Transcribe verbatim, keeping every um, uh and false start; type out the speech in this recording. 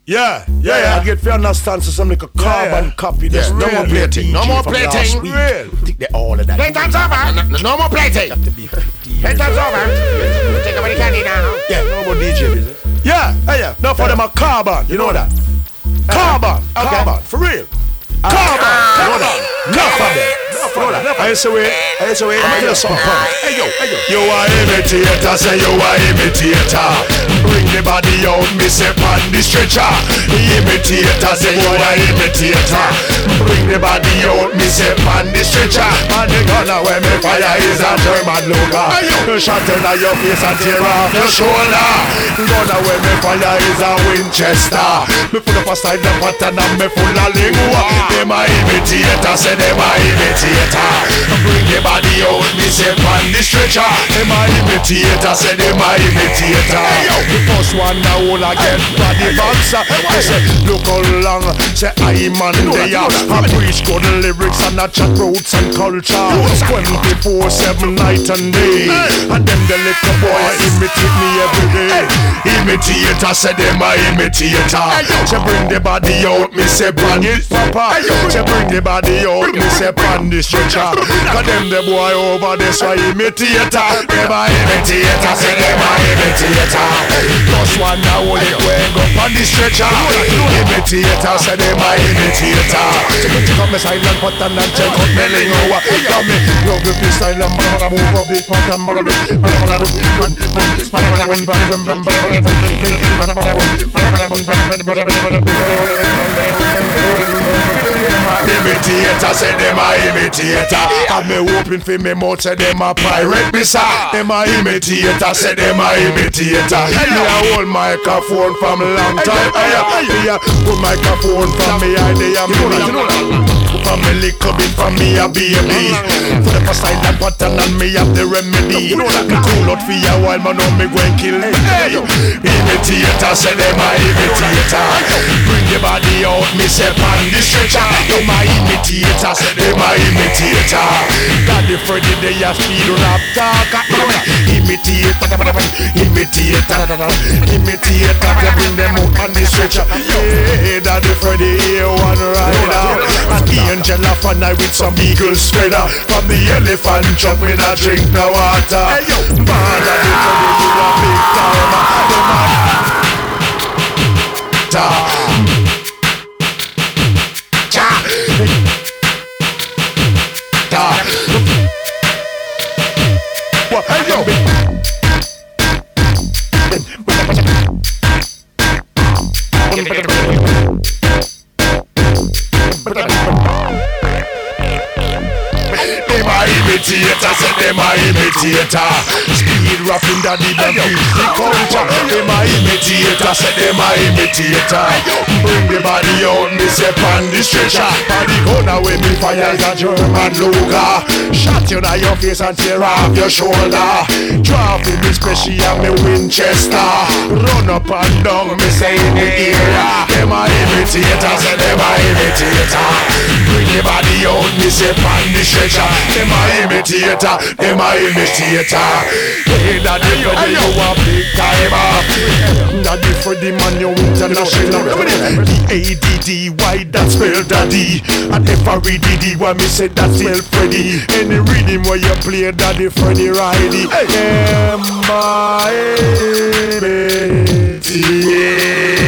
Yeah, yeah, yeah. I get fair understand so some like a carbon yeah. copy. There's Yeah. no more plating. No more plating. Real. Take the all of that. Playtime's over. No, no more plating. Playtime's over. Take away the candy now. Yeah, no more D J music. Yeah, yeah, yeah. No for them a carbon. You know that. Carbon. Carbon. For real. Carbon. You know that. No for them. I say wait, I say wait, I'm gonna some punk. Hey yo, hey yo. You are imitator, say you are imitator. Bring the body out, me say on the stretcher. Imitator, say you are imitator. Bring the body out, me say on the stretcher. And the gunner where me fire is a German logo. You shot in your face and tear off your shoulder. Gunner where me fire is a Winchester. Me full of a style of pattern and me full of lingua. Them a imitator, say them a imitator. Bring the body out, me say on the stretcher. Them a imitator, say them a imitator. The first one now all again body boxer. I say look how long, say I'm on there. I preach good lyrics and I chat roots and culture. Twenty-four seven night and day. And them the little boy imitate me every day. Imitator, say them a imitator. Say bring the body out, me say pan it papa. Say bring the body out, me say pan the stretcher. Cause them the boy over there so imitator. Them a imitator, say them a imitator. Plus one now only going up on the stretcher. Imitator, say them a imitator. Check up my silent pattern and check out my lingo. Come me, love the freestyle and mama move up the pattern. Imitator, say them a imitator. And me hoping for me mouth, say them a pirate me sir. Them a imitator, say them a imitator. Me a hold microphone from long time. Me a put microphone from me idea. From me little bit from me a baby. For the first time that pattern and me have the remedy. Me cool out for a while, man, now me go and kill it. Imitator, say them a imitator. Bring the body out, me say pan the stretcher. You my imitator, say them a imitator. God the Freddy they a speed rap talk. Imitator, imitator, imitator. They bring them out on the stretcher. Yeah, that the Freddy here one rider. And Angela for night with some eagle spreader. From the elephant truck with a drink the water. Man, that the Freddy you a big timer. The man What? Hey yo! Them a imitator, say them a imitator. Speed rapping daddy the beat the culture. Them a imitator, say them a imitator. Bring the body out, me say pan the stretcher. Body corner when me fire is a German logo. Shot you in your face and tear off your shoulder. Drop in me special and me Winchester. Run up and down, me say in the area. Them a imitator, say them a imitator. Bring the body out, me say pan the stretcher. Them a imitator, them a imitator. Hey, daddy, Freddy, you a big timer. Daddy, Freddy, man, you international. D A D D, why that spell daddy? And if I read D D, why me say that spell Freddy? Any reading where you play Daddy, Freddy, Riley. Them a imitator.